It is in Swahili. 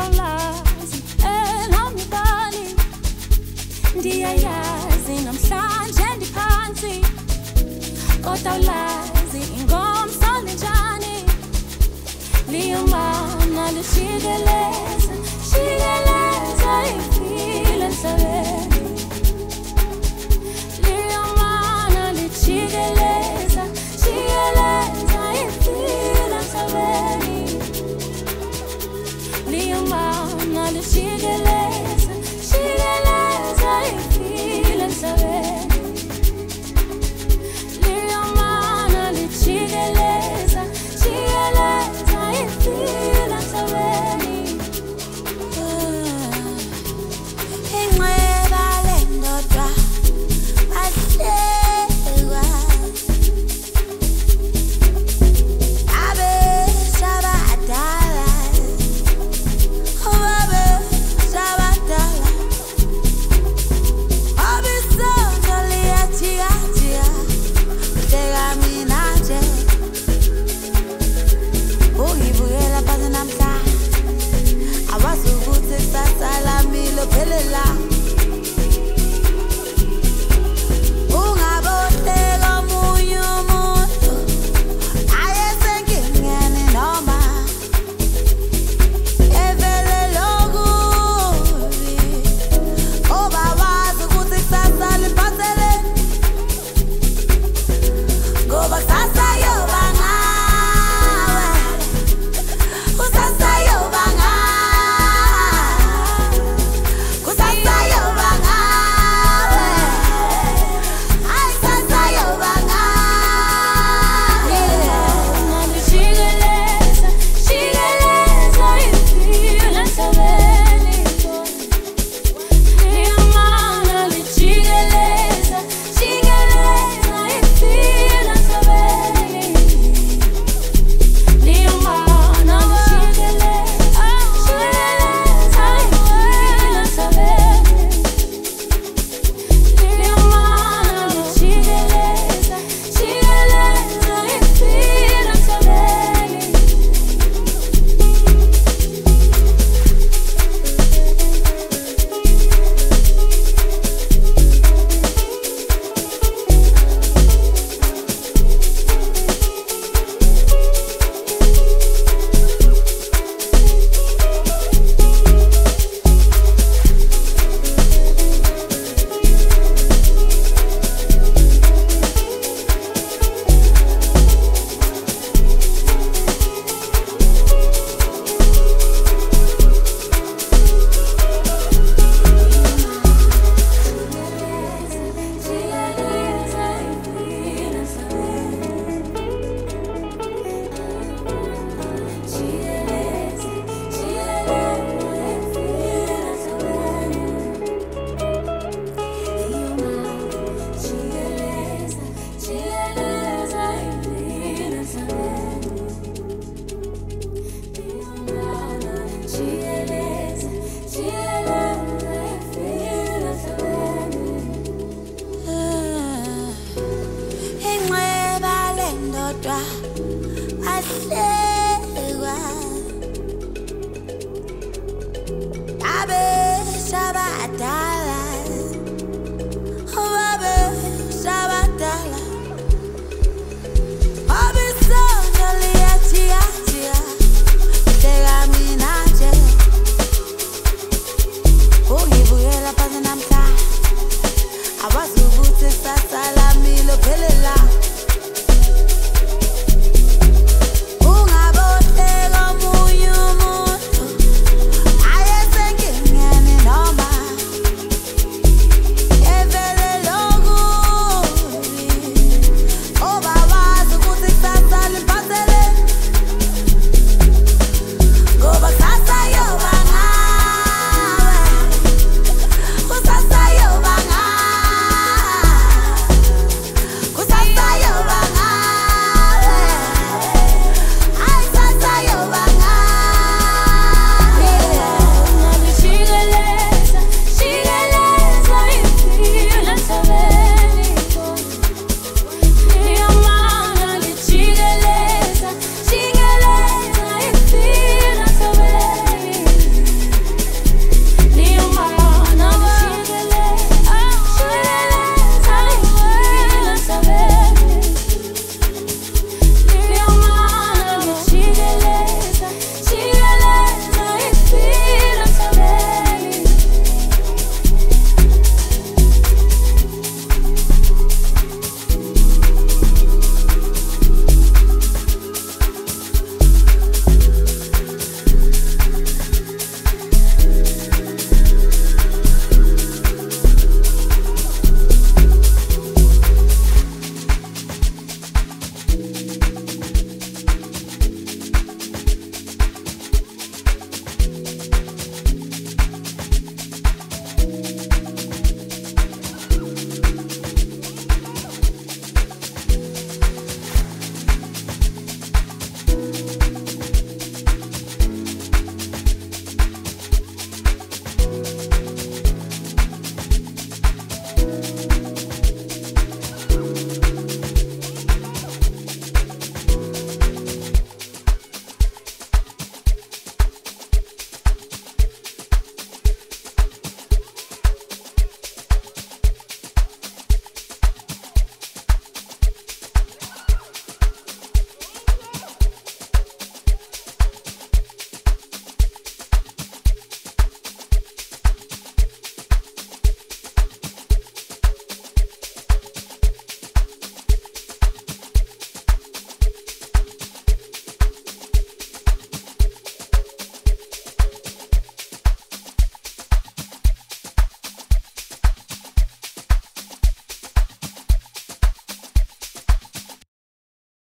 awulazi elami bani ndiyayazi namhlanje ndiphansi kodwa awulazi ingomso linjani liyomana lishikeleza shikeleza ifile emhlabeni liyomana lishikeleza shikeleza ifile emhlabeni liyomana lishikeleza shikeleza ifile emhlabeni liyomana lishikeleza shikeleza ifile emhlabeni inqeba lendodwa ahlekwa abeshabadala abeshabadala abisonto liyajikajika kuhleka mina nje ungibukela phansi namhlanje awazi ukuthi kusasa lami lophelela ungabohleka omunye umuntu ayesenkingeni noma evele lokubi ngoba wazi ukuthi kusasa liphathele ngoba kusasa yoba ngawe kusasa yoba ngawe kusasa yoba ngawe ay kusasa yoba ngawe liyomana lishikeleza shikeleza ifile emhlabeni liyomana lishikeleza shikeleza ifile emhlabeni liyomana lishikeleza shikeleza ifile emhlabeni liyomana lishikeleza shikeleza ifile emhlabeni inqeba lendodwa ahlekwa abeshabadala abeshabadala abisonto liyajikajika kuhleka mina nje ungibukela phansi namhlanje awazi ukuthi kusasa lami lophelela